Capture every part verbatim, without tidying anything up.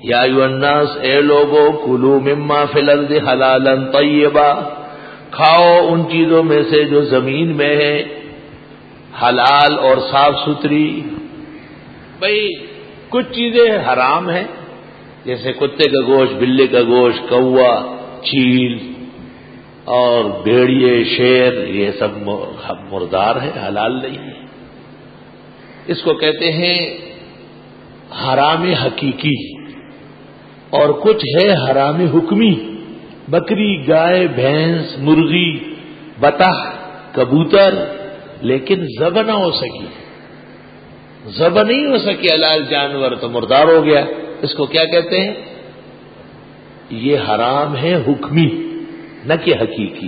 یا ایھا الناس، اے لوگو، کلوا مما فی الارض حلالا طیبا، کھاؤ ان چیزوں میں سے جو زمین میں ہے، حلال اور صاف ستھری۔ بھئی کچھ چیزیں حرام ہیں، جیسے کتے کا گوشت، بلے کا گوشت، کوا، چیل اور بھیڑیے، شیر، یہ سب مردار ہے، حلال نہیں ہے۔ اس کو کہتے ہیں حرام حقیقی، اور کچھ ہے حرام حکمی، بکری، گائے، بھینس، مرغی، بطخ، کبوتر، لیکن ذبح نہ ہو سکی، ذبح نہیں ہو سکی حلال جانور تو مردار ہو گیا۔ اس کو کیا کہتے ہیں؟ یہ حرام ہے حکمی، نہ کہ حقیقی۔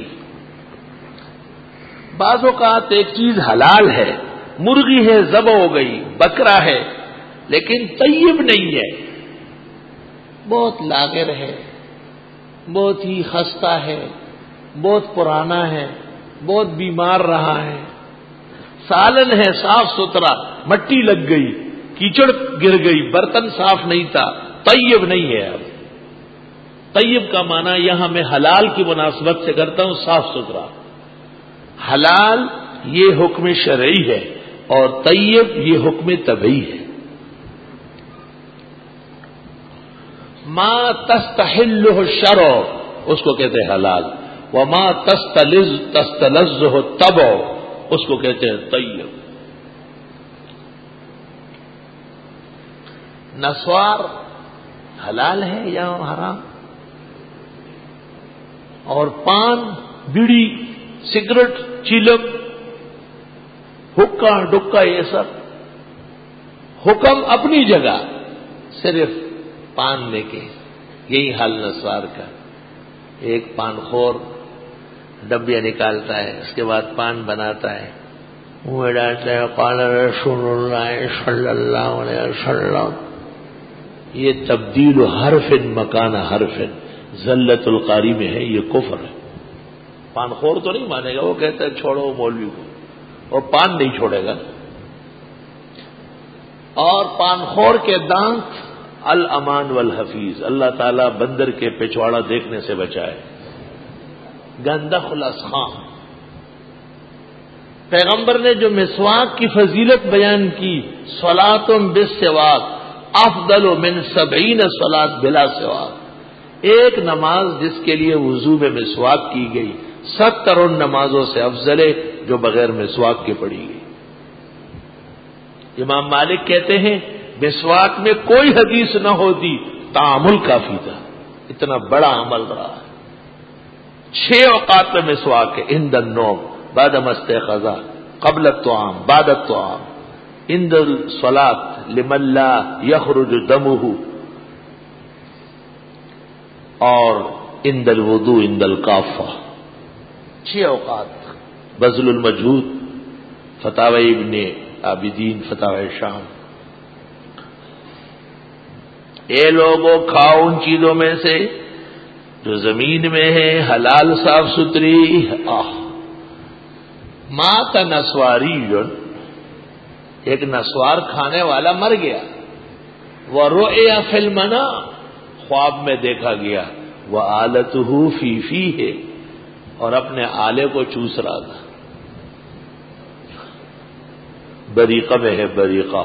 بعض اوقات ایک چیز حلال ہے، مرغی ہے، ذبح ہو گئی، بکرا ہے، لیکن طیب نہیں ہے، بہت لاغر ہے، بہت ہی خستہ ہے، بہت پرانا ہے، بہت بیمار رہا ہے، سالن ہے صاف ستھرا، مٹی لگ گئی، کیچڑ گر گئی، برتن صاف نہیں تھا، طیب نہیں ہے۔ اب طیب کا معنی یہاں میں حلال کی مناسبت سے کرتا ہوں، صاف ستھرا۔ حلال یہ حکم شرعی ہے اور طیب یہ حکم طبعی ہے۔ ما تستحلہ الشرع اس کو کہتے ہیں حلال، وما تستلذ تستلذہ الطبع اس کو کہتے ہیں طیب۔ نسوار حلال ہے یا حرام؟ اور پان، بیڑی، سگریٹ، چیلم، حکا ڈکا، یہ سب حکم اپنی جگہ، صرف پان لے کے۔ یہی حال نسوار کا۔ ایک پان خور ڈبیا نکالتا ہے، اس کے بعد پان بناتا ہے، منہ میں ڈالتا ہے، قال رسول اللہ صلی اللہ علیہ وسلم۔ یہ تبدیل حرف مکان حرف ذلت القاری میں ہے، یہ کفر ہے۔ پان خور تو نہیں مانے گا، وہ کہتا ہے چھوڑو مولوی کو، اور پان نہیں چھوڑے گا۔ اور پان خور کے دانت الامان والحفیظ، اللہ تعالیٰ بندر کے پچھواڑا دیکھنے سے بچائے۔ گندخ الاسخان، پیغمبر نے جو مسواک کی فضیلت بیان کی، صلاۃ بالسواک افضل من سبعین صلاۃ بلا سواک، ایک نماز جس کے لیے وضو میں مسواک کی گئی ستر ان نمازوں سے افضل ہے جو بغیر مسواک کے پڑھی گئی۔ امام مالک کہتے ہیں مسواک میں کوئی حدیث نہ ہوتی، تعامل کافی تھا، اتنا بڑا عمل رہا ہے۔ چھ اوقات میں مسواک ہے، عند النوم، بعد ما استيقظ، قبل الطعام، بعد الطعام، عند الصلاة لمن لا يخرج دمه، اور عند الوضوء عند الکافہ، چھ اوقات۔ بذل المجہود، فتاوی ابن عابدین، فتاوی شام۔ اے لوگوں، کھاؤ ان چیزوں میں سے جو زمین میں ہے، حلال صاف ستھری۔ آہ مات نسواری، ایک نسوار کھانے والا مر گیا، وَرُؤِيَ فِي الْمَنَامِ، خواب میں دیکھا گیا، وَآلَتُهُ فِي فِيهِ، اور اپنے آلے کو چوس رہا تھا۔ بریقہ میں ہے، بریقہ۔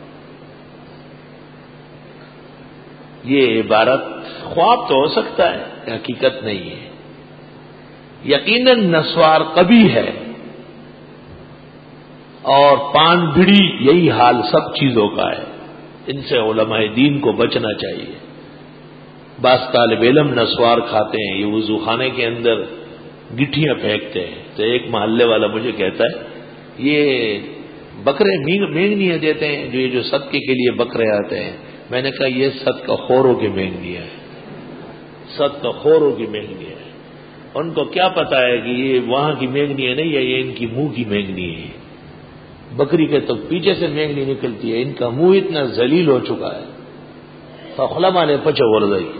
یہ عبارت خواب تو ہو سکتا ہے، حقیقت نہیں ہے۔ یقیناً نسوار قبیح ہے، اور پان بڑی یہی حال سب چیزوں کا ہے۔ ان سے علماء دین کو بچنا چاہیے۔ بعض طالب علم نسوار کھاتے ہیں، یہ وضو خانے کے اندر گٹھیاں پھینکتے ہیں۔ تو ایک محلے والا مجھے کہتا ہے یہ بکرے مینگنیاں دیتے ہیں، جو یہ جو صدقے کے لیے بکرے آتے ہیں۔ میں نے کہا یہ صدقہ خوروں کی مینگنیاں ہے، صدقہ خوروں کی مینگنیاں ہے۔ ان کو کیا پتا ہے کہ یہ وہاں کی مینگنیاں نہیں ہے، یہ ان کی منہ کی مینگنی ہے۔ بکری کے تو پیچھے سے مینگنی نکلتی ہے، ان کا منہ اتنا ذلیل ہو چکا ہے۔ فخلا مانے پچو ورزئی،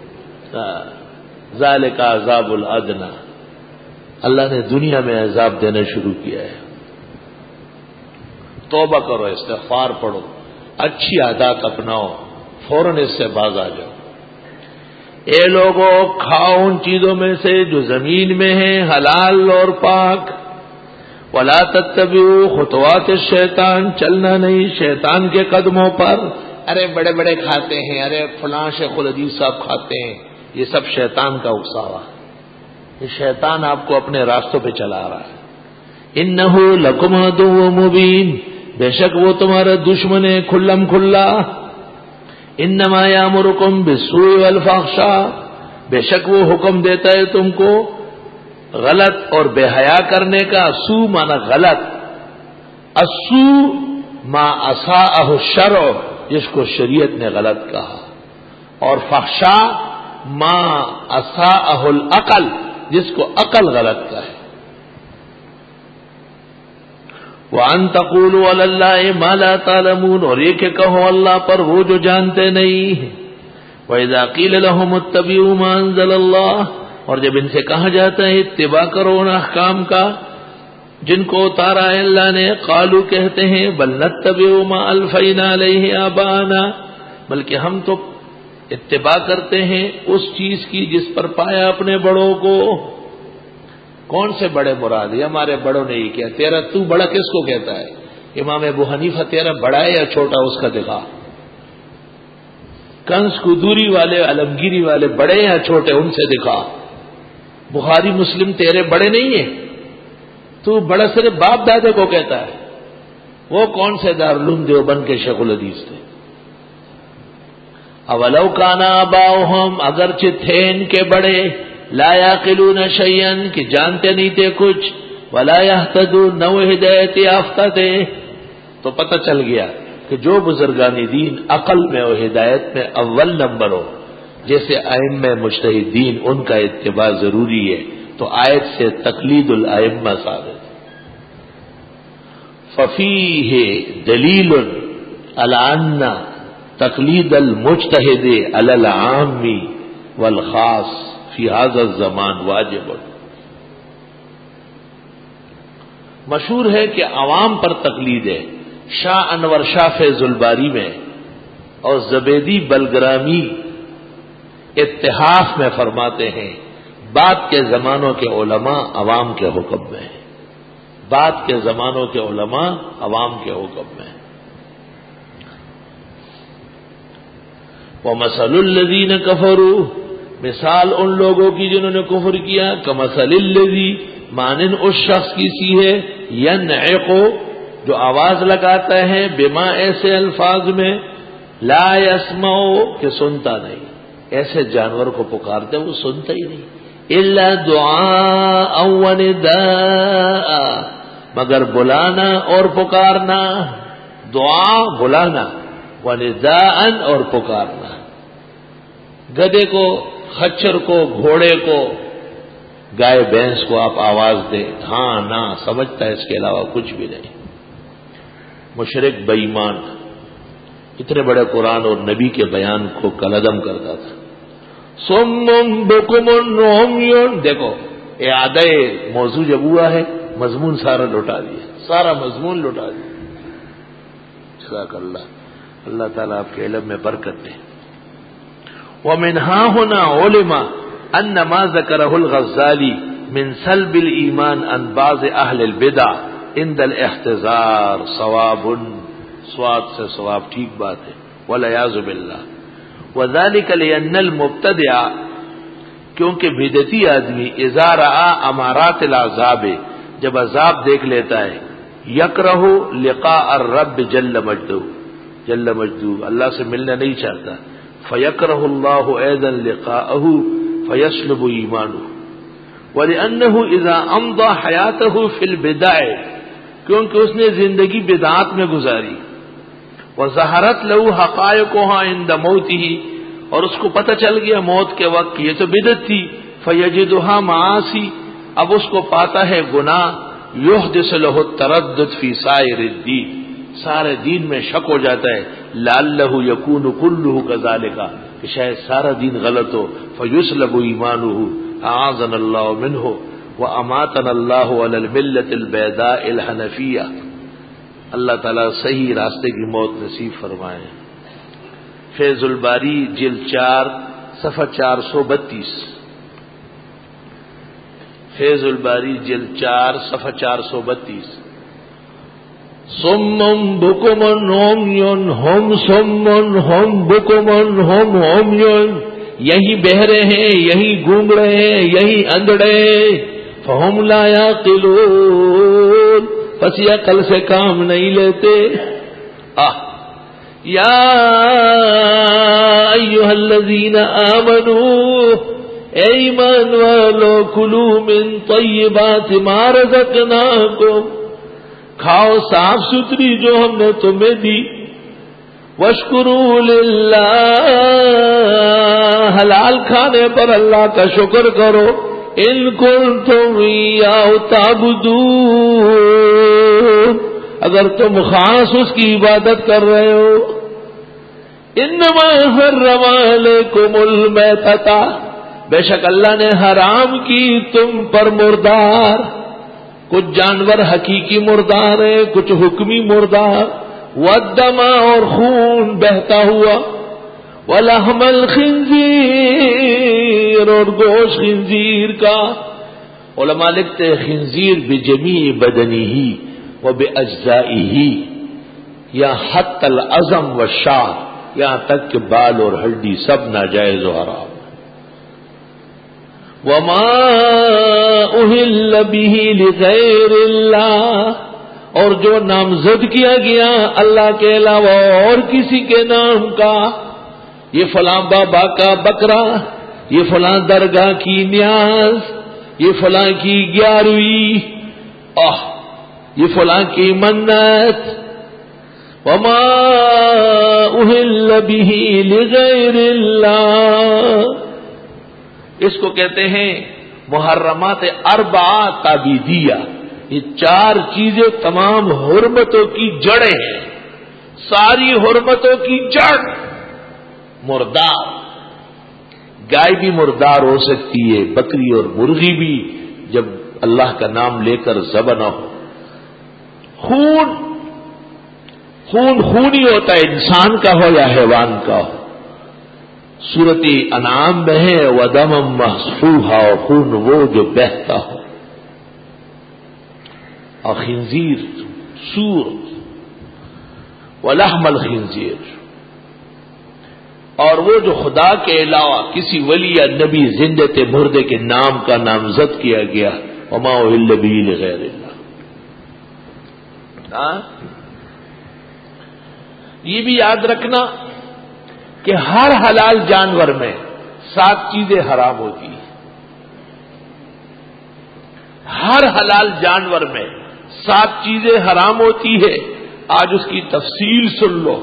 ذالک عذاب الادنی، اللہ نے دنیا میں عذاب دینا شروع کیا ہے۔ توبہ کرو، استغفار پڑھو، اچھی عادات اپناؤ، فوراً اس سے باز آ جاؤ. اے لوگو کھاؤ ان چیزوں میں سے جو زمین میں ہیں حلال اور پاک. ولا تتبعوا خطوات الشیطان، چلنا نہیں شیطان کے قدموں پر. ارے بڑے بڑے کھاتے ہیں، ارے فلاں شیخ الحدیث صاحب کھاتے ہیں، یہ سب شیطان کا اکساوا. یہ شیطان آپ کو اپنے راستوں پہ چلا رہا ہے. انہ لکم عدو مبین، بے شک وہ تمہارا دشمن ہے کھلم کھلا. انما یامرکم بالسوء والفحشاء، بے شک وہ حکم دیتا ہے تم کو غلط اور بے حیا کرنے کا. سو مانا غلط، السو ما اساءہ الشرع، جس کو شریعت نے غلط کہا، اور فحشاء ما اساءہ العقل، جس کو عقل غلط کہے. وَأَن تَقُولُوا عَلَى اللَّهِ مَا لَا تَعْلَمُونَ، اور یہ کہ کہو اللہ پر وہ جو جانتے نہیں. وَإِذَا قِيلَ لَهُمُ اتَّبِعُوا مَا أَنزَلَ اللَّهُ، اور جب ان سے کہا جاتا ہے اتباع کرو ان احکام کا جن کو اتارا ہے اللہ نے، قالوا کہتے ہیں بل نتبع ما الفینا علیہ آباءنا، بلکہ ہم تو اتباع کرتے ہیں اس چیز کی جس پر پایا اپنے بڑوں کو. کون سے بڑے مراد؟ یہ ہمارے بڑوں نے یہ کیا. تیرا تو بڑا کس کو کہتا ہے؟ امام ابو حنیفہ تیرا بڑا ہے یا چھوٹا، اس کا دکھا. کنز قدوری والے عالمگیری والے بڑے یا چھوٹے، ان سے دکھا. بخاری مسلم تیرے بڑے نہیں ہیں، تو بڑا صرف باپ دادے کو کہتا ہے. وہ کون سے دارالعلوم دیوبند کے شیخ الحدیث تھے؟ اولو کانا آباؤہم، اگرچہ تھے ان کے بڑے، لا یعقلون شیئا، کہ جانتے نہیں تھے کچھ، ولا یہتدون، نہ وہ ہدایت یافتہ تھے. تو پتہ چل گیا کہ جو بزرگانی دین عقل میں اور ہدایت میں اول نمبر ہو، جیسے ائمہ مجتہدین، ان کا اتباع ضروری ہے. تو آیت سے تقلید الائمہ ثابت. ففیہ دلیل علی ان تقلید المجتہد علی العام والخاص فی ھذا الزمان واجب. مشہور ہے کہ عوام پر تقلید ہے. شاہ انور شاہ فیض الباری میں اور زبیدی بلگرامی اتحاف میں فرماتے ہیں بعد کے زمانوں کے علماء عوام کے حکم میں، بعد کے زمانوں کے علماء عوام کے حکم میں. وَمَثَلُ الَّذِينَ كَفَرُوا، مثال ان لوگوں کی جنہوں نے کفر کیا، كَمَثَلِ الَّذِي، مانند اس شخص کی سی ہے، يَنْعِقُ، جو آواز لگاتا ہے، بما، ایسے الفاظ میں، لا يَسْمَعُ، کہ سنتا نہیں. ایسے جانور کو پکارتے وہ سنتا ہی نہیں. الا دعاء ونداء، مگر بلانا اور پکارنا. دعا بلانا، ونداء اور پکارنا. گدے کو، خچر کو، گھوڑے کو، گائے بھینس کو آپ آواز دیں، ہاں نہ سمجھتا ہے، اس کے علاوہ کچھ بھی نہیں. مشرک بے ایمان اتنے بڑے قرآن اور نبی کے بیان کو کلعدم کرتا تھا. سم بکم عمی، دیکھو اعادہ موضوع جب ہوا ہے مضمون سارا لوٹا دیا، سارا مضمون لوٹا دیا. جزاک اللہ، اللہ تعالیٰ آپ کے علم میں برکت دے. ومن ہا ہونا علما ان ما ذکرہ الغزالی من سلب الایمان عن بعض اہل البدع عند الاحتضار ثواب، سواد سے ثواب، ٹھیک بات ہے. والعیاذ باللہ. وذلک لأن المبتدع، کیونکہ بدعتی آدمی اذا رأى امارات العذاب، جب عذاب دیکھ لیتا ہے، یکرہ لقاء الرب جل مجدہ، جل مجدہ اللہ سے ملنا نہیں چاہتا، فیکرہ اللہ ایضا لقاءہ فیسلب ایمانہ. ولأنہ اذا امضى حیاتہ فی البدع، کیونکہ اس نے زندگی بدعات میں گزاری، وظہرت لہو حقائقها عند موتہ، اور اس کو پتہ چل گیا موت کے وقت یہ تو بدعت تھی، فیجدها معاصی، اب اس کو پاتا ہے گناہ، یحدث له التردد فی سائر الدین، سارے دین میں شک ہو جاتا ہے، لعلہ یکون کلہ کذالک، کہ شاید سارا دین غلط ہو، فیسلب ایمانہ، اعاذنا اللہ منہ، واماتنا اللہ علی الملۃ البیضاء الحنفیہ. اللہ تعالیٰ صحیح راستے کی موت نصیب فرمائے. فی فیض الباری جلد چار صفحہ چار سو بتیس، فیض الباری جلد چار صفحہ چار سو بتیس۔ سمم بکمن عمیٌ ہم سمن ہم بکمن ہم عمیٌ، یہی بہرے ہیں، یہی گونگ رہے ہیں، یہی اندھڑے، فہم لا یعقلون، پس یہ عقل سے کام نہیں لیتے۔ آہ یا ایھا الذین آمنوا، اے ایمان والو، کلوا من طیبات ما رزقناکم، کھاؤ صاف ستھری جو ہم نے تمہیں دی، واشکروا للہ، حلال کھانے پر اللہ کا شکر کرو، ان کنتم ایاہ تعبدون، اگر تم خاص اس کی عبادت کر رہے ہو۔ انما حرم علیکم المیتۃ، بے شک اللہ نے حرام کی تم پر مردار، کچھ جانور حقیقی مردار ہیں، کچھ حکمی مردار، والدم، اور خون بہتا ہوا، ولحم الخنزیر، اور گوشت خنزیر کا۔ علماء لکھتے ہیں خنزیر بجمیع بدنہ و باجزائہ، یا حتی العظم والشعر، یہاں تک کہ بال اور ہڈی سب ناجائز و حرام۔ وما اہل بہ لغیر اللہ، اور جو نامزد کیا گیا اللہ کے علاوہ اور کسی کے نام کا، یہ فلاں بابا کا بکرا، یہ فلاں درگاہ کی نیاز، یہ فلاں کی گیارہویں، آہ یہ فلاں کی منت۔ وما اہل بہ لغیر اللہ، اس کو کہتے ہیں محرمات اربعہ تعبیدیہ، یہ چار چیزیں تمام حرمتوں کی جڑیں ہیں، ساری حرمتوں کی جڑ مردار۔ گائے بھی مردار ہو سکتی ہے، بکری اور مرغی بھی، جب اللہ کا نام لے کر ذبح نہ ہو۔ خون خون خونی ہوتا ہے، انسان کا ہو یا حیوان کا ہو۔ سورۃ انعام میں ہے وَدَمًا مَّسْفُوحًا، اور خون وہ جو بہتا ہو۔ اور خنزیر سور، وَلَحْمَ الْخِنزِيرِ، اور وہ جو خدا کے علاوہ کسی ولی یا نبی زندت مردے کے نام کا نامزد کیا گیا، وَمَا أُهِلَّ بِهِ لِغَيْرِ اللَّهِ۔ یہ بھی یاد رکھنا کہ ہر حلال جانور میں سات چیزیں حرام ہوتی ہیں، ہر حلال جانور میں سات چیزیں حرام ہوتی ہے۔ آج اس کی تفصیل سن لو۔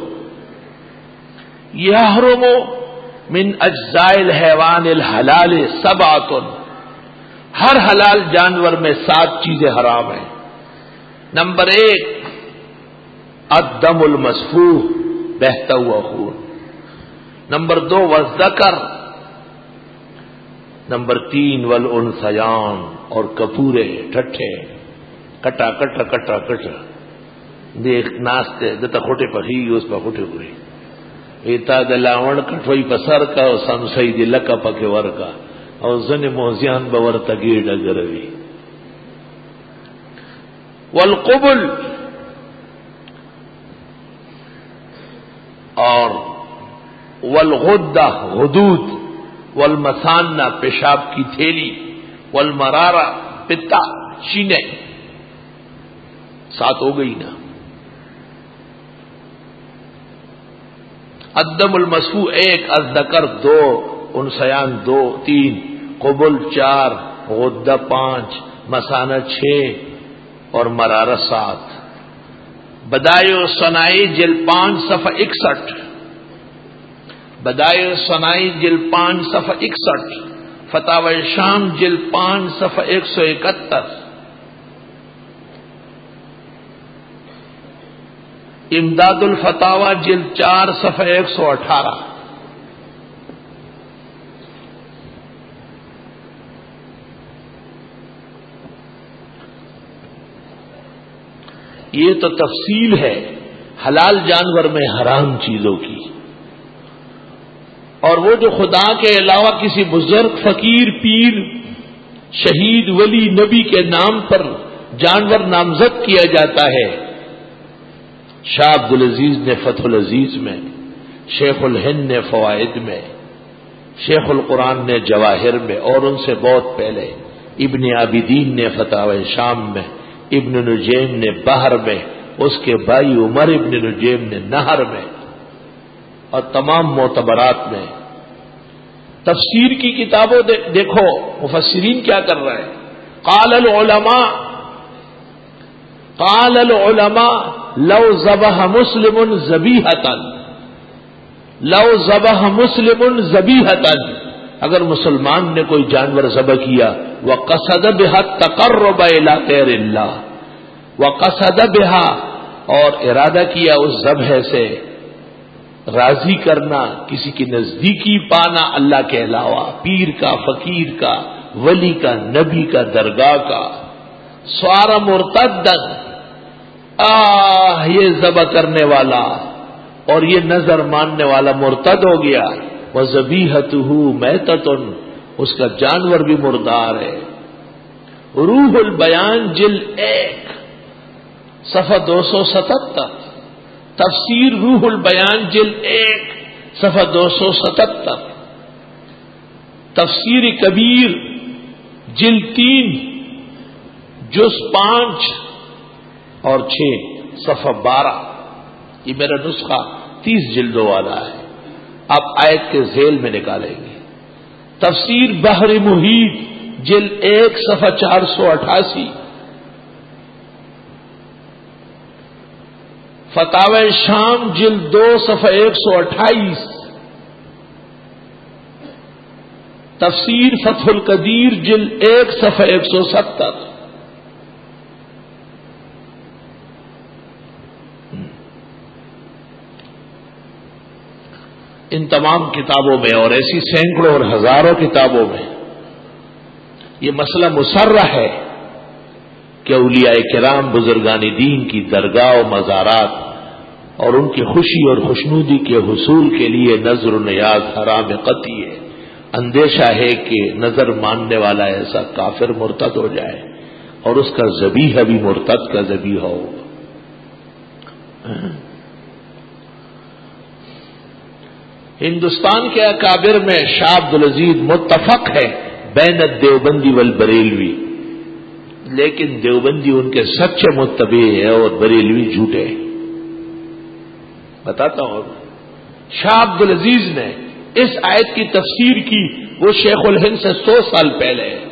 یحرم من اجزاء الحیوان الحلال سبعۃ، ہر حلال جانور میں سات چیزیں حرام ہیں۔ نمبر ایک الدم المسفوح، بہتا ہوا خون۔ نمبر دو والذکر، نمبر تین والانثیان، اور کپورے ٹھٹھے، کٹا کٹا کٹا کٹا دیکھ ناستے دتا کھوٹے پخی اس پا کھوٹے پوری ایتا دلاون کٹوئی پسر کا او سمسئی دی لکا پکے ورکا او زن موزیان باور تگیر ڈگروی۔ والقبل، اور والغدہ غدود، والمثانہ پیشاب کی تھیلی، والمرارہ پتا چینے، سات ہو گئی نا۔ الدم المسفوح ایک، الذکر دو، انثیان دو تین، قبل چار، غدہ پانچ، مثانہ چھ اور مرارہ سات۔ بدائع الصنائی جلد پانچ صفحہ اکسٹھ، بدائع الصنائی جلد پانچ صفحہ اکسٹھ، فتاوی شام جلد پانچ صفحہ ایک سو اکہتر، امداد الفتاوی جلد چار صفحہ ایک سو اٹھارہ۔ یہ تو تفصیل ہے حلال جانور میں حرام چیزوں کی۔ اور وہ جو خدا کے علاوہ کسی بزرگ فقیر پیر شہید ولی نبی کے نام پر جانور نامزد کیا جاتا ہے، شاہ عبد العزیز نے فتح العزیز میں، شیخ الہند نے فوائد میں، شیخ القرآن نے جواہر میں، اور ان سے بہت پہلے ابن عابدین نے فتاوی شام میں، ابن نجیم نے بحر میں، اس کے بھائی عمر ابن نجیم نے نہر میں، اور تمام معتبرات میں۔ تفسیر کی کتابوں دیکھو مفسرین کیا کر رہے ہیں۔ قال العلماء قال العلماء لو ذبح مسلم ذبیحۃ لو ذبح مسلم ذبیحۃ، اگر مسلمان نے کوئی جانور ذبح کیا، وقصد بها التقرب الى غیر اللہ، وقصد بها، اور ارادہ کیا اس ذبح سے راضی کرنا، کسی کی نزدیکی پانا اللہ کے علاوہ، پیر کا، فقیر کا، ولی کا، نبی کا، درگاہ کا، سوار مرتدن، آہ یہ ذبح کرنے والا اور یہ نظر ماننے والا مرتد ہو گیا، وذبیحتہ میتۃ، اس کا جانور بھی مردار ہے۔ روح البیان جلد ایک صفحہ دو سو ستہتر، تفسیر روح البیان جلد ایک صفحہ دو سو ستہتر، تفسیر کبیر جلد تین جز پانچ اور چھ صفحہ بارہ، یہ میرا نسخہ تیس جلدوں والا ہے، آپ آیت کے ذیل میں نکالیں گے۔ تفسیر بحر محیط جلد ایک صفحہ چار سو اٹھاسی، فتاوی شام جلد دو صفحہ ایک سو اٹھائیس، تفسیر فتح القدیر جلد ایک صفحہ ایک سو ستر۔ ان تمام کتابوں میں اور ایسی سینکڑوں اور ہزاروں کتابوں میں یہ مسئلہ مصرح ہے کہ اولیاء کرام بزرگان دین کی درگاہ و مزارات اور ان کی خوشی اور خوشنودی کے حصول کے لیے نظر و نیاز حرام قطعی ہے۔ اندیشہ ہے کہ نظر ماننے والا ایسا کافر مرتد ہو جائے اور اس کا ذبیحہ بھی مرتد کا ذبیحہ ہو۔ ہندوستان کے اکابر میں شاہ عبد العزیز متفق ہے بین دیوبندی والبریلوی، لیکن دیوبندی ان کے سچے متبع ہے اور بریلوی جھوٹے۔ بتاتا ہوں، شاہ عبد العزیز نے اس آیت کی تفسیر کی، وہ شیخ الہند سے سو سال پہلے ہے۔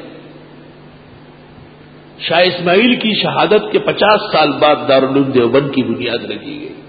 شاہ اسماعیل کی شہادت کے پچاس سال بعد دارالعلوم دیوبند کی بنیاد رکھی گئی۔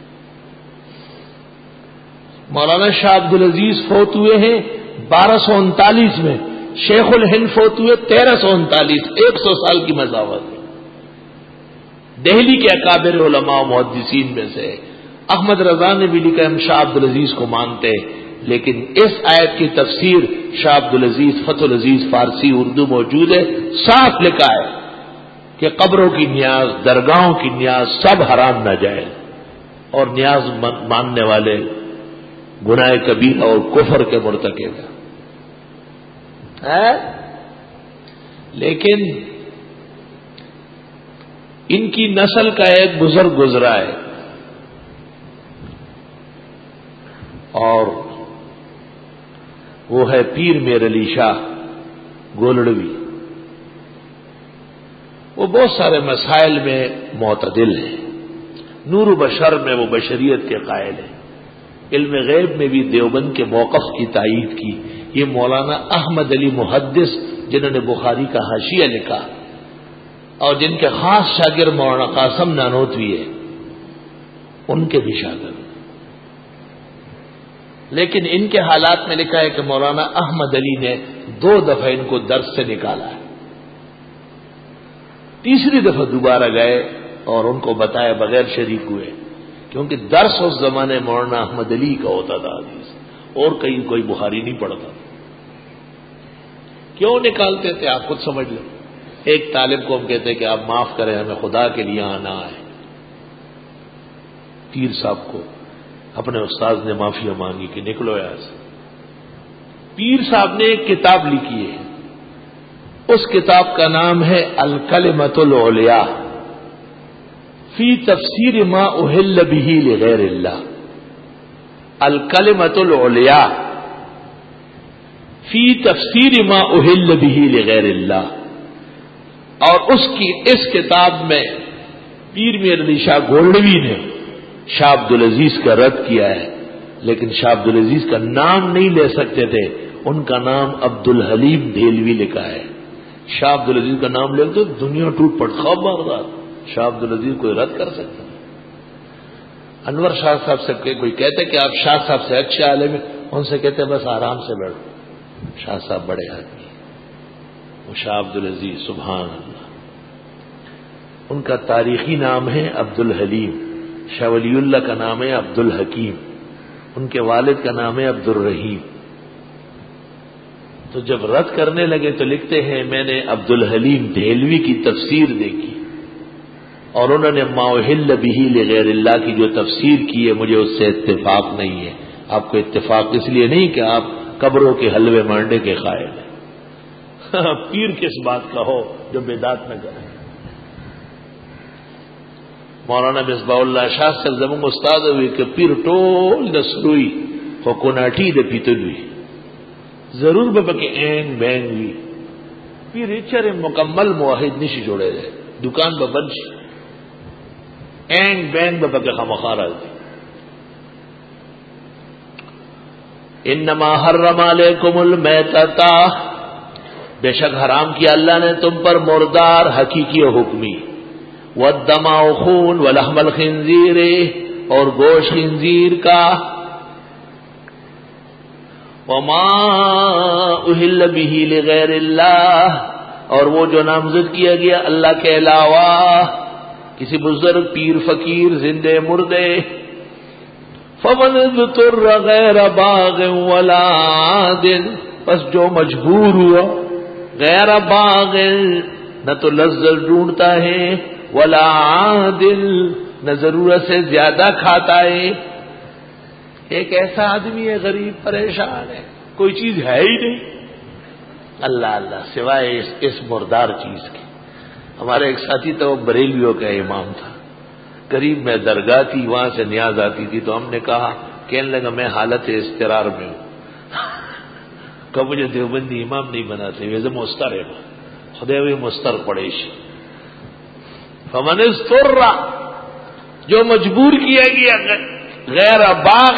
مولانا شاہ عبد العزیز فوت ہوئے ہیں بارہ سو انتالیس میں، شیخ الہند فوت ہوئے تیرہ سو انتالیس، ایک سو سال کی مساوت۔ دہلی کے اکابر علماء و محدثین میں سے احمد رضا نے بھی لکھا ہم شاہ عبد العزیز کو مانتے، لیکن اس آیت کی تفسیر شاہ عبد العزیز فتح العزیز فارسی اردو موجود ہے، صاف لکھا ہے کہ قبروں کی نیاز، درگاہوں کی نیاز سب حرام ناجائز، اور نیاز ماننے والے گناہ کبیرہ اور کفر کے مرتکب ہیں۔ لیکن ان کی نسل کا ایک بزرگ گزرا ہے اور وہ ہے پیر میر علی شاہ گولڑوی۔ وہ بہت سارے مسائل میں معتدل ہیں، نور و بشر میں وہ بشریت کے قائل ہیں، علم غیب میں بھی دیوبند کے موقف کی تائید کی۔ یہ مولانا احمد علی محدث جنہوں نے بخاری کا حاشیہ لکھا اور جن کے خاص شاگرد مولانا قاسم نانوتوی ہے، ان کے بھی شاگرد، لیکن ان کے حالات میں لکھا ہے کہ مولانا احمد علی نے دو دفعہ ان کو درس سے نکالا ہے، تیسری دفعہ دوبارہ گئے اور ان کو بتایا بغیر شریک ہوئے، کیونکہ درس اس زمانے مولانا احمد علی کا ہوتا تھا حدیث، اور کہیں کوئی بخاری نہیں پڑھتا۔ کیوں نکالتے تھے آپ خود سمجھ لیں۔ ایک طالب کو ہم کہتے ہیں کہ آپ معاف کریں، ہمیں خدا کے لیے آنا ہے، پیر صاحب کو اپنے استاد نے معافی مانگی کہ نکلو یہاں سے، پیر صاحب نے ایک کتاب لکھی ہے، اس کتاب کا نام ہے الکلمۃ العلیاء فی تفسیر ما احل بہ لغیر اللہ. الکلمۃ العلیاء فی تفسیر ما احل بہ لغیر اللہ. اور اس کی اس کتاب میں پیر میر علی شاہ گولڈوی نے شاہ عبد العزیز کا رد کیا ہے، لیکن شاہ عبد العزیز کا نام نہیں لے سکتے تھے، ان کا نام عبد الحلیم دہلوی لکھا ہے. شاہ عبد العزیز کا نام لے تو دنیا ٹوٹ پڑ خواب باردار. شاہ عبد العزیز کوئی رد کر سکتا ہے؟ انور شاہ صاحب سے کوئی کہتے کہ آپ شاہ صاحب سے اچھے عالم ہیں، ان سے کہتے بس آرام سے بیٹھو. شاہ صاحب بڑے آدمی، وہ شاہ عبد العزیز سبحان اللہ. ان کا تاریخی نام ہے عبد الحلیم. شاہ ولی اللہ کا نام ہے عبد الحکیم. ان کے والد کا نام ہے عبد الرحیم. تو جب رد کرنے لگے تو لکھتے ہیں میں نے عبد الحلیم دہلوی کی تفسیر دیکھی اور انہوں نے ما احل بہ لغیر اللہ کی جو تفسیر کی ہے مجھے اس سے اتفاق نہیں ہے. آپ کو اتفاق اس لیے نہیں کہ آپ قبروں کے حلوے مانڈے کے قائل ہیں. پیر کس بات کا ہو جو بدعت نہ کرے. مولانا مصباح اللہ شاہ سے زمین استاد ہوئی کہ پیر ٹول دسروئی ہو کناٹی دے پیتلوئی ضرور بابا کہ اینگ بینگ ہوئی پیر اچھر مکمل موحد نشی جوڑے رہے دکان بہ بنش اینگ بینگ بابا کہ خمخارا دی. انما حرم علیکم المیتۃ، بے شک حرام کیا اللہ نے تم پر مردار حقیقی و حکمی، والدم و خون ولحم الخنزیر، اور گوشت خنزیر کا، وما احل بہ لغیر اللہ، اور وہ جو نامزد کیا گیا اللہ کے علاوہ کسی بزرگ پیر فقیر زندے مردے. فمن اضطر غیر باغ ولا عاد، پس جو مجبور ہوا غیر باغ نہ تو لذت ڈھونڈتا ہے، ولا عادل نہ ضرورت سے زیادہ کھاتا ہے. ایک ایسا آدمی ہے غریب پریشان ہے، کوئی چیز ہے ہی نہیں، اللہ اللہ سوائے اس, اس مردار چیز کے. ہمارے ایک ساتھی تو وہ بریلیوں کا امام تھا، قریب میں درگاہ تھی، وہاں سے نیاز آتی تھی تو ہم نے کہا، کہنے لگا میں حالت اضطرار میں ہوں. کہ مجھے دیوبندی امام نہیں بناتے، ویسے مستر ہے خدا بھی مستر پڑیش. فمن اضطر، جو مجبور کیا گیا غیر باغ،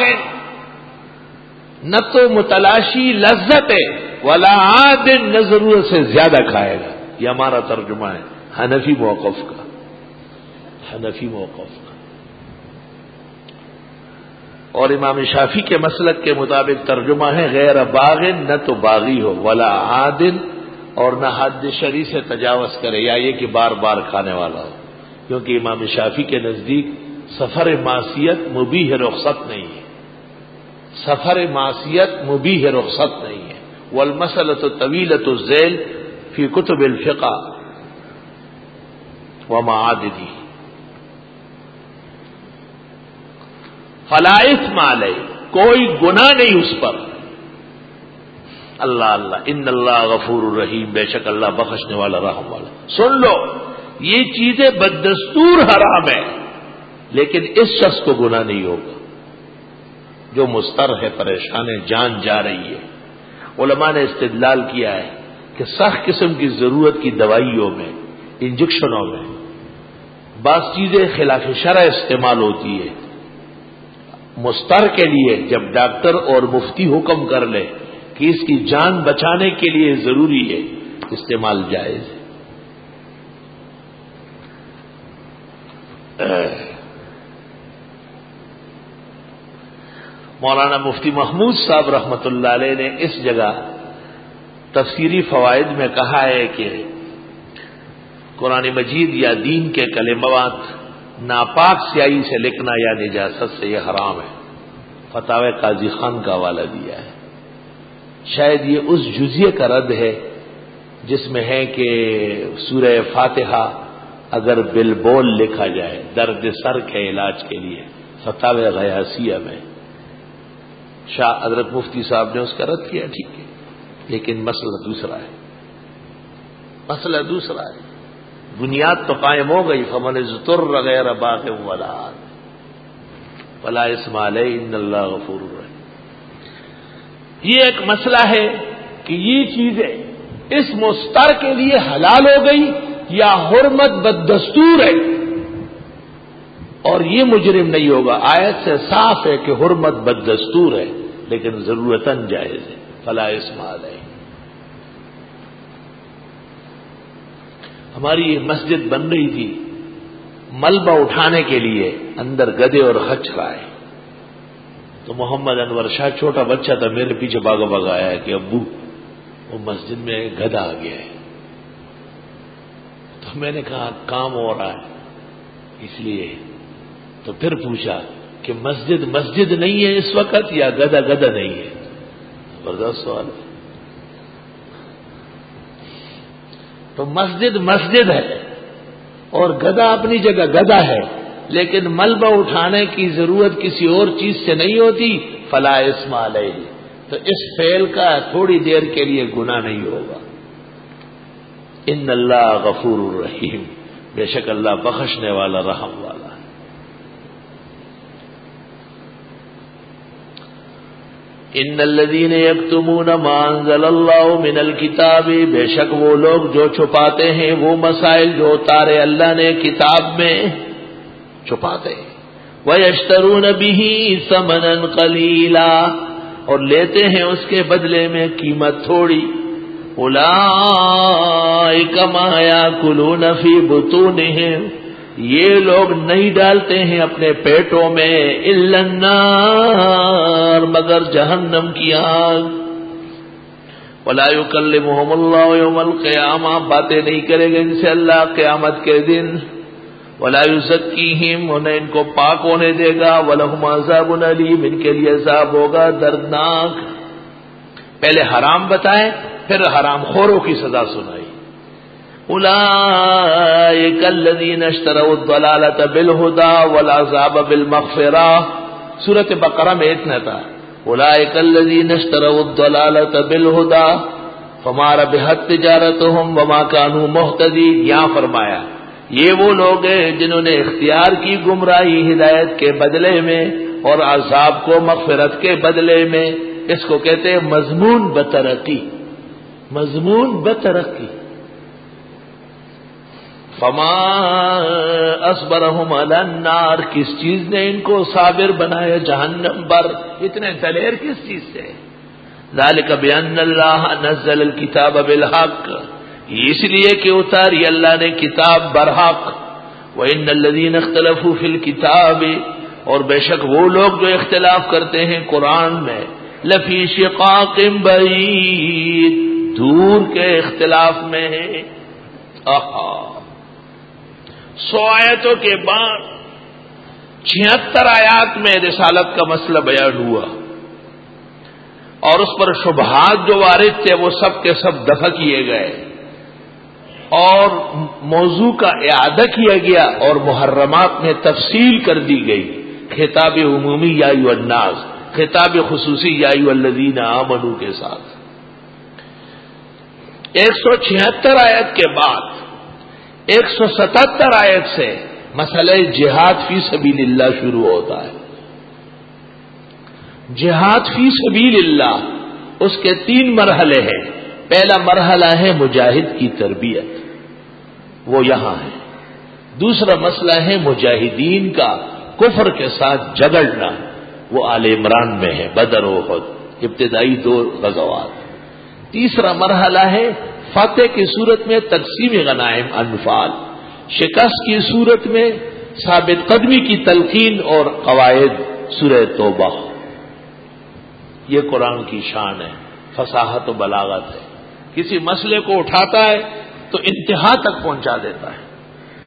نہ تو متلاشی لذت ہے، ولا عاد نہ ضرورت سے زیادہ کھائے گا. یہ ہمارا ترجمہ ہے حنفی موقف کا، حنفی موقف کا. اور امام شافعی کے مسلک کے مطابق ترجمہ ہے غیر باغ، نہ تو باغی ہو، ولا عاد، اور نہ حد شرعی سے تجاوز کرے، یا یہ کہ بار بار کھانے والا ہو. کیونکہ امام شافعی کے نزدیک سفر معصیت مبیح رخصت نہیں ہے، سفر معصیت مبیح رخصت نہیں ہے. والمسألة طویلۃ الذیل فی کتب الفقہ ومعادنہ. فلا اثم علیہ، کوئی گناہ نہیں اس پر. اللہ اللہ ان اللہ غفور الرحیم، بے شک اللہ بخشنے والا رحم والا. سن لو، یہ چیزیں بددستور حرام ہے، لیکن اس شخص کو گناہ نہیں ہوگا جو مضطر ہے، پریشان ہے، جان جا رہی ہے. علماء نے استدلال کیا ہے کہ سخت قسم کی ضرورت کی دوائیوں میں، انجیکشنوں میں بعض چیزیں خلاف شرع استعمال ہوتی ہے. مضطر کے لیے جب ڈاکٹر اور مفتی حکم کر لے کہ اس کی جان بچانے کے لیے ضروری ہے، استعمال جائز ہے. مولانا مفتی محمود صاحب رحمت اللہ علیہ نے اس جگہ تفسیری فوائد میں کہا ہے کہ قرآن مجید یا دین کے کلمات ناپاک سیاہی سے لکھنا یا نجاست سے یہ حرام ہے. فتاوی قاضی خان کا حوالہ دیا ہے. شاید یہ اس جزیے کا رد ہے جس میں ہے کہ سورہ فاتحہ اگر بالبول لکھا جائے درد سر کے علاج کے لیے، فتاوی غیاسیہ میں شاہ حضرت مفتی صاحب نے اس کا رد کیا. ٹھیک ہے، لیکن مسئلہ دوسرا ہے، مسئلہ دوسرا ہے۔ بنیاد تو قائم ہو گئی، فمن اضطر غیر باغ ولا عاد فلا اثم علیہ ان اللہ غفور رحیم۔ یہ ایک مسئلہ ہے کہ یہ چیزیں اس مستر کے لیے حلال ہو گئی یا حرمت بددستور ہے، اور یہ مجرم نہیں ہوگا۔ آیت سے صاف ہے کہ حرمت بددستور ہے لیکن ضرورتاً جائز ہے، فلا اثم علیہ۔ ہماری یہ مسجد بن رہی تھی، ملبہ اٹھانے کے لیے اندر گدے اور خچ رائے، تو محمد انور شاہ چھوٹا بچہ تھا، میرے پیچھے بھاگا بھاگا آیا کہ ابو وہ مسجد میں گدھا آ گیا ہے۔ تو میں نے کہا کام ہو رہا ہے اس لیے، تو پھر پوچھا کہ مسجد مسجد نہیں ہے اس وقت یا گدھا گدھا نہیں ہے؟ زبردست سوال ہے۔ تو مسجد مسجد ہے اور گدھا اپنی جگہ گدھا ہے، لیکن ملبہ اٹھانے کی ضرورت کسی اور چیز سے نہیں ہوتی، فلا اثم علیہ، تو اس فعل کا تھوڑی دیر کے لیے گناہ نہیں ہوگا۔ ان اللہ غفور الرحیم، بے شک اللہ بخشنے والا رحم والا ہے۔ ان الذین یکتمون ما انزل اللہ من الکتاب، بے شک وہ لوگ جو چھپاتے ہیں وہ مسائل جو اتارے اللہ نے کتاب میں، چھپاتے ہیں۔ وَيَشْتَرُونَ بِهِ ثَمَنًا قَلِيلًا، اور لیتے ہیں اس کے بدلے میں قیمت تھوڑی۔ أُولَئِكَ مَا يَأْكُلُونَ فِي بُطُونِهِمْ، یہ لوگ نہیں ڈالتے ہیں اپنے پیٹوں میں إِلَّا النَّارَ، مگر جہنم کی آگ۔ وَلَا يُكَلِّمُهُمُ اللَّهُ يَوْمَ الْقِيَامَةِ، باتیں نہیں کرے گا ان سے اللہ قیامت کے دن۔ وَلَا يُزَكِّيهِمْ، انہیں ان کو پاک ہونے دے گا۔ وَلَهُمْ عَذَابٌ أَلِيمٌ، ان کے لیے عذاب ہوگا دردناک۔ پہلے حرام بتائے پھر حرام خوروں کی سزا سنائی۔ أُولَئِكَ الَّذِينَ اشْتَرَوُا الضَّلَالَةَ بِالْهُدَى وَالْعَذَابَ بِالْمَغْفِرَةِ، سورۃ بقرہ میں اتنا تھا، أُولَئِكَ الَّذِينَ اشْتَرَوُا الضَّلَالَةَ بِالْهُدَى فَمَا رَبِحَتْ تِجَارَتُهُمْ وَمَا كَانُوا مُهْتَدِينَ۔ یہاں فرمایا یہ وہ لوگ ہیں جنہوں نے اختیار کی گمراہی ہدایت کے بدلے میں اور عذاب کو مغفرت کے بدلے میں۔ اس کو کہتے ہیں مضمون بترقی، مضمون بترقی۔ فما اصبرهم علی النار، کس چیز نے ان کو صابر بنایا جہنم پر، اتنے دلیر کس چیز سے؟ ذالک بان اللہ نزل الکتاب بالحق، اس لیے کہ اتاری اللہ نے کتاب برحق۔ وَإِنَّ الَّذِينَ اخْتَلَفُوا فِي الْكِتَابِ، اور بے شک وہ لوگ جو اختلاف کرتے ہیں قرآن میں، لَفِي شِقَاقٍ بَعِيدٍ، دور کے اختلاف میں ہیں۔ آہا، سو آیتوں کے بعد چھہتر آیات میں رسالت کا مسئلہ بیان ہوا، اور اس پر شبہات جو وارد تھے وہ سب کے سب دفع کیے گئے، اور موضوع کا اعادہ کیا گیا، اور محرمات میں تفصیل کر دی گئی۔ خطاب عمومی یا ایھا الناس، خطاب خصوصی یا ایھا الذین آمنوا کے ساتھ۔ ایک سو چھہتر آیت کے بعد ایک سو ستہتر آیت سے مسئلہ جہاد فی سبیل اللہ شروع ہوتا ہے۔ جہاد فی سبیل اللہ، اس کے تین مرحلے ہیں۔ پہلا مرحلہ ہے مجاہد کی تربیت، وہ یہاں ہے۔ دوسرا مسئلہ ہے مجاہدین کا کفر کے ساتھ جھگڑنا، وہ آل عمران میں ہے، بدر و احد، ابتدائی دو غزوات۔ تیسرا مرحلہ ہے فتح کی صورت میں تقسیم غنائم انفال، شکست کی صورت میں ثابت قدمی کی تلقین اور قواعد، سورہ توبہ۔ یہ قرآن کی شان ہے، فصاحت و بلاغت ہے۔ کسی مسئلے کو اٹھاتا ہے تو انتہا تک پہنچا دیتا ہے۔